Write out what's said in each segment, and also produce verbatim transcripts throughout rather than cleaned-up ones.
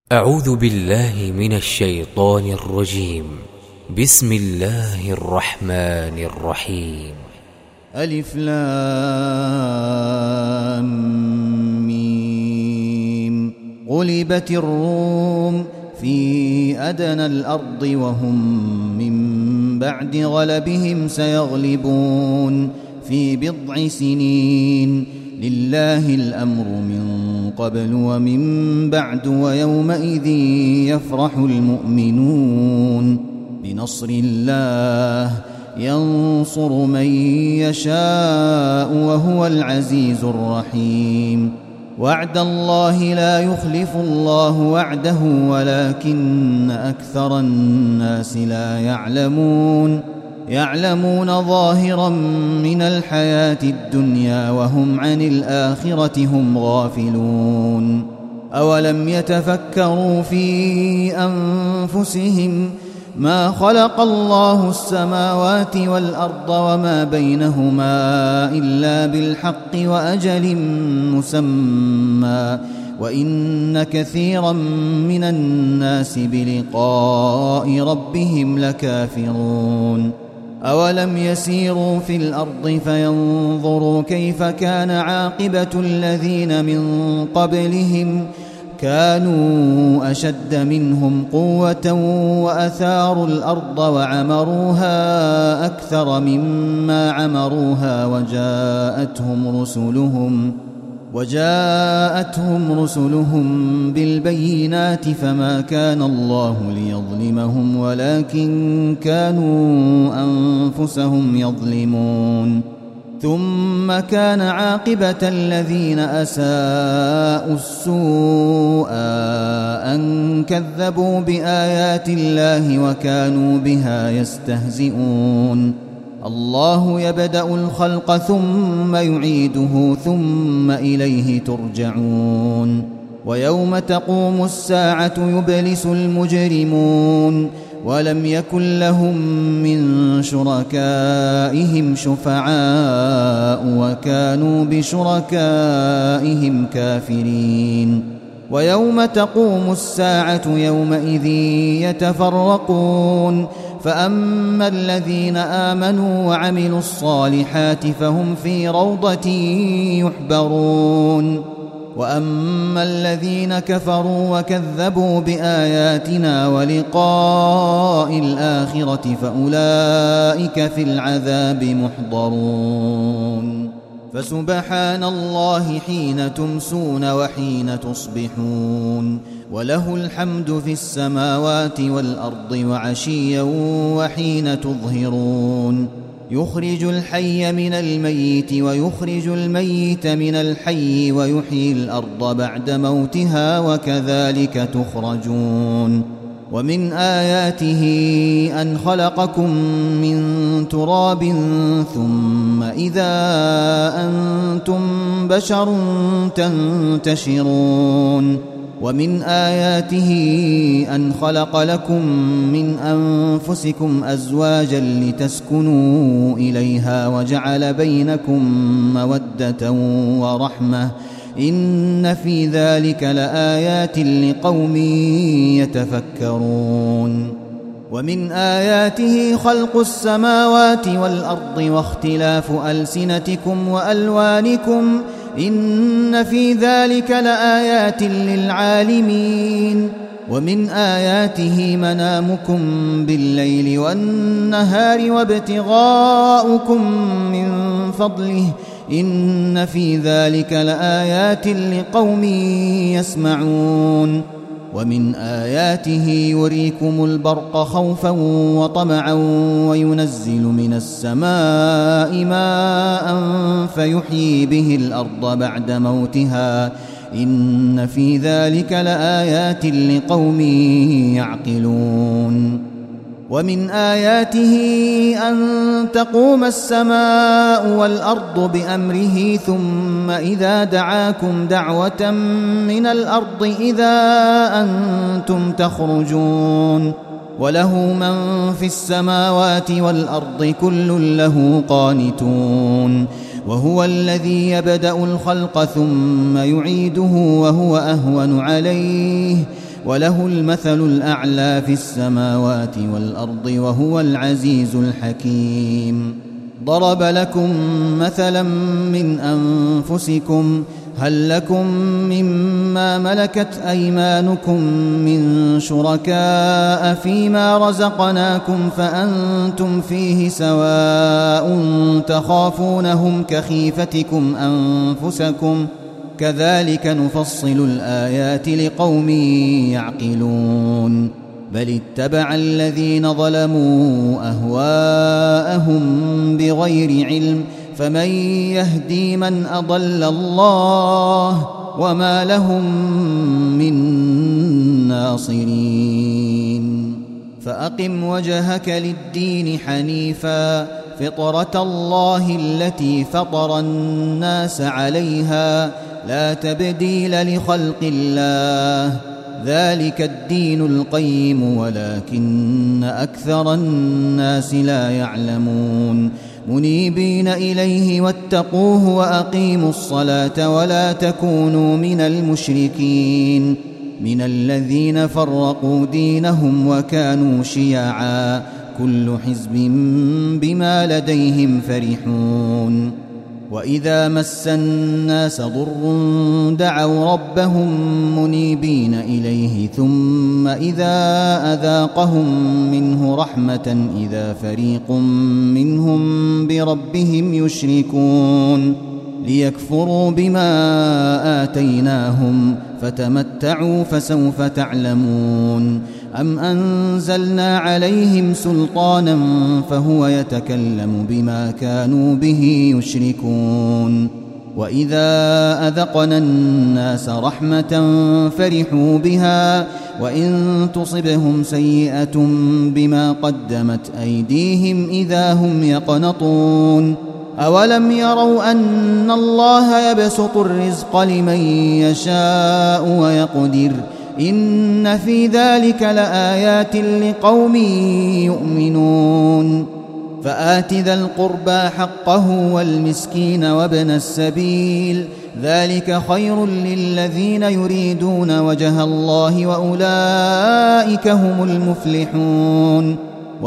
أعوذ بالله من الشيطان الرجيم. بسم الله الرحمن الرحيم. ألف لام ميم. غلبت الروم في أدنى الأرض وهم من بعد غلبهم سيغلبون في بضع سنين. لله الأمر من قبل ومن بعد ويومئذ يفرح المؤمنون بنصر الله ينصر من يشاء وهو العزيز الرحيم. وعد الله لا يخلف الله وعده ولكن أكثر الناس لا يعلمون يعلمون ظاهرا من الحياة الدنيا وهم عن الآخرة هم غافلون. أولم يتفكروا في أنفسهم ما خلق الله السماوات والأرض وما بينهما إلا بالحق وأجل مسمى وإن كثيرا من الناس بلقاء ربهم لكافرون. أولم يسيروا في الأرض فينظروا كيف كان عاقبة الذين من قبلهم كانوا أشد منهم قوة وأثاروا الأرض وعمروها أكثر مما عمروها وجاءتهم رسلهم وجاءتهم رسلهم بالبينات فما كان الله ليظلمهم ولكن كانوا أنفسهم يظلمون. ثم كان عاقبة الذين أساءوا السوء أن كذبوا بآيات الله وكانوا بها يستهزئون. الله يبدأ الخلق ثم يعيده ثم إليه ترجعون. ويوم تقوم الساعة يبلس المجرمون ولم يكن لهم من شركائهم شفعاء وكانوا بشركائهم كافرين. ويوم تقوم الساعة يومئذ يتفرقون فأما الذين آمنوا وعملوا الصالحات فهم في روضة يحبرون وأما الذين كفروا وكذبوا بآياتنا ولقاء الآخرة فأولئك في العذاب محضرون. فسبحان الله حين تمسون وحين تصبحون وله الحمد في السماوات والأرض وعشيا وحين تظهرون. يخرج الحي من الميت ويخرج الميت من الحي ويحيي الأرض بعد موتها وكذلك تخرجون. ومن آياته أن خلقكم من تراب ثم إذا أنتم بشر تنتشرون. ومن آياته أن خلق لكم من أنفسكم أزواجا لتسكنوا إليها وجعل بينكم مودة ورحمة إن في ذلك لآيات لقوم يتفكرون. ومن آياته خلق السماوات والأرض واختلاف ألسنتكم وألوانكم إن في ذلك لآيات للعالمين. ومن آياته منامكم بالليل والنهار وابتغاؤكم من فضله إن في ذلك لآيات لقوم يسمعون. ومن آياته يريكم البرق خوفا وطمعا وينزل من السماء ماء فيحيي به الأرض بعد موتها إن في ذلك لآيات لقوم يعقلون. ومن آياته أن تقوم السماء والأرض بأمره ثم إذا دعاكم دعوة من الأرض إذا أنتم تخرجون. وله من في السماوات والأرض كل له قانتون. وهو الذي يبدأ الخلق ثم يعيده وهو أهون عليه وله المثل الأعلى في السماوات والأرض وهو العزيز الحكيم. ضرب لكم مثلا من أنفسكم هل لكم مما ملكت أيمانكم من شركاء فيما رزقناكم فأنتم فيه سواء تخافونهم كخيفتكم أنفسكم كذلك نفصل الآيات لقوم يعقلون. بل اتبع الذين ظلموا أهواءهم بغير علم فمن يهدي من أضل الله وما لهم من ناصرين. فأقم وجهك للدين حنيفا فطرة الله التي فطر الناس عليها لا تبديل لخلق الله ذلك الدين القيم ولكن أكثر الناس لا يعلمون. منيبين إليه واتقوه وأقيموا الصلاة ولا تكونوا من المشركين من الذين فرقوا دينهم وكانوا شيعا كل حزب بما لديهم فرحون. وإذا مس الناس ضر دعوا ربهم منيبين إليه ثم إذا أذاقهم منه رحمة إذا فريق منهم بربهم يشركون ليكفروا بما آتيناهم فتمتعوا فسوف تعلمون. أم أنزلنا عليهم سلطانا فهو يتكلم بما كانوا به يشركون. وإذا أذقنا الناس رحمة فرحوا بها وإن تصبهم سيئة بما قدمت أيديهم إذا هم يقنطون. أولم يروا أن الله يبسط الرزق لمن يشاء ويقدر إن في ذلك لآيات لقوم يؤمنون. فآت ذا القربى حقه والمسكين وابن السبيل ذلك خير للذين يريدون وجه الله وأولئك هم المفلحون.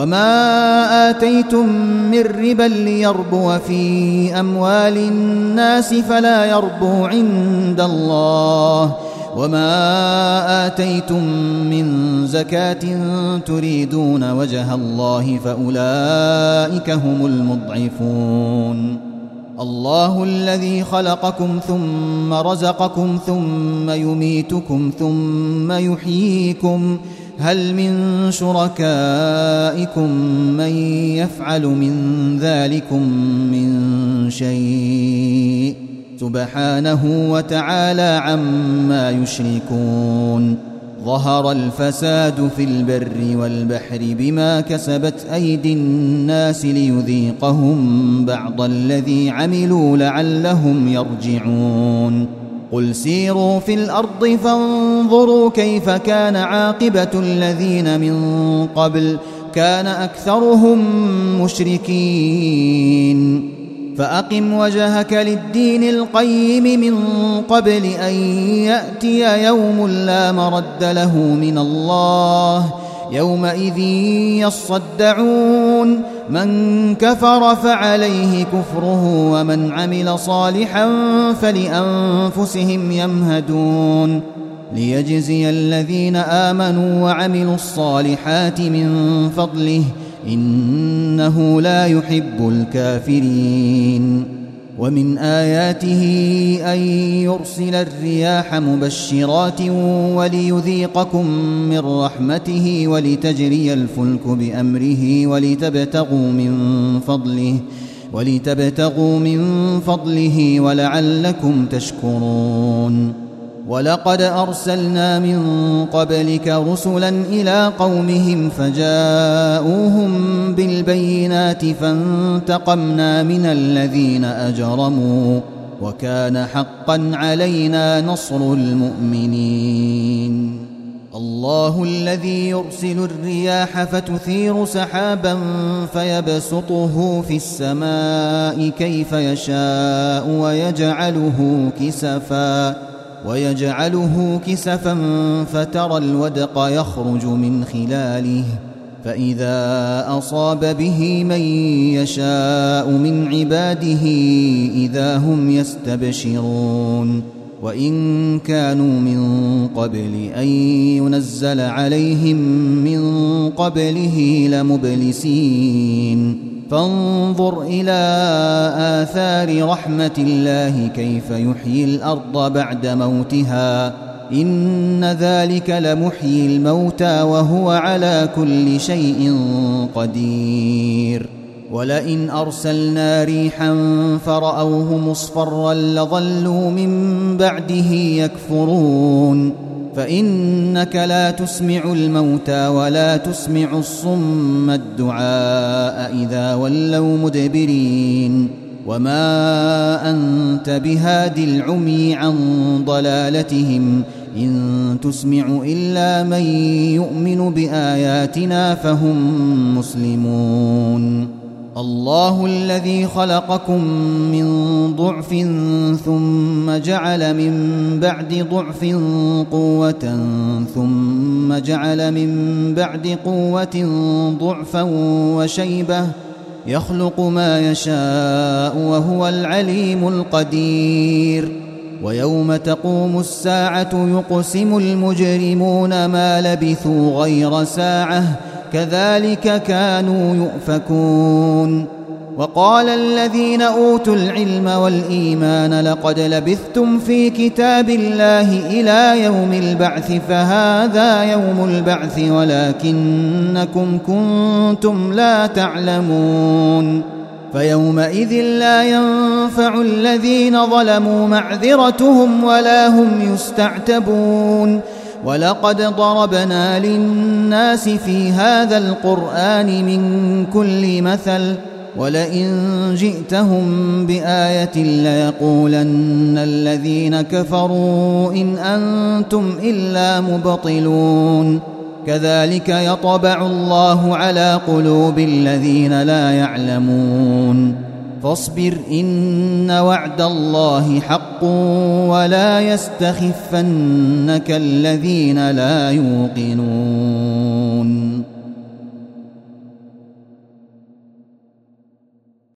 وما آتيتم من ربا ليربو في أموال الناس فلا يربو عند الله وما آتيتم من زكاة تريدون وجه الله فأولئك هم المضعفون. الله الذي خلقكم ثم رزقكم ثم يميتكم ثم يحييكم هل من شركائكم من يفعل من ذلكم من شيء سبحانه وتعالى عما يشركون. ظهر الفساد في البر والبحر بما كسبت أيدي الناس ليذيقهم بعض الذي عملوا لعلهم يرجعون. قل سيروا في الأرض فانظروا كيف كان عاقبة الذين من قبل كان أكثرهم مشركين. فأقم وجهك للدين القيم من قبل أن يأتي يوم لا مرد له من الله يومئذ يصدعون. من كفر فعليه كفره ومن عمل صالحا فلأنفسهم يمهدون. ليجزي الذين آمنوا وعملوا الصالحات من فضله إنه لا يحب الكافرين. ومن آياته أن يرسل الرياح مبشرات وليذيقكم من رحمته ولتجري الفلك بأمره ولتبتغوا من فضله ولتبتغوا من فضله ولعلكم تشكرون. ولقد أرسلنا من قبلك رسلا إلى قومهم فجاءوهم بالبينات فانتقمنا من الذين أجرموا وكان حقا علينا نصر المؤمنين. الله الذي يرسل الرياح فتثير سحابا فيبسطه في السماء كيف يشاء ويجعله كسفا ويجعله كسفا فترى الودق يخرج من خلاله فإذا أصاب به من يشاء من عباده إذا هم يستبشرون وإن كانوا من قبل أن ينزل عليهم من قبله لمبلسين فانظر إلى آثار رحمة الله كيف يحيي الأرض بعد موتها إن ذلك لمحيي الموتى وهو على كل شيء قدير ولئن أرسلنا ريحا فرأوه مصفرا لظلوا من بعده يكفرون فإنك لا تسمع الموتى ولا تسمع الصم الدعاء إذا ولوا مدبرين وما أنت بهاد العمي عن ضلالتهم إن تسمع إلا من يؤمن بآياتنا فهم مسلمون الله الذي خلقكم من ضعف ثم جعل من بعد ضعف قوة ثم جعل من بعد قوة ضعفا وشيبة يخلق ما يشاء وهو العليم القدير ويوم تقوم الساعة يقسم المجرمون ما لبثوا غير ساعة كذلك كانوا يؤفكون وقال الذين أوتوا العلم والإيمان لقد لبثتم في كتاب الله إلى يوم البعث فهذا يوم البعث ولكنكم كنتم لا تعلمون فيومئذ لا ينفع الذين ظلموا معذرتهم ولا هم يستعتبون ولقد ضربنا للناس في هذا القرآن من كل مثل ولئن جئتهم بآية ليقولن الذين كفروا إن أنتم إلا مبطلون كذلك يطبع الله على قلوب الذين لا يعلمون فاصبر إن وعد الله حق ولا يستخفنك الذين لا يوقنون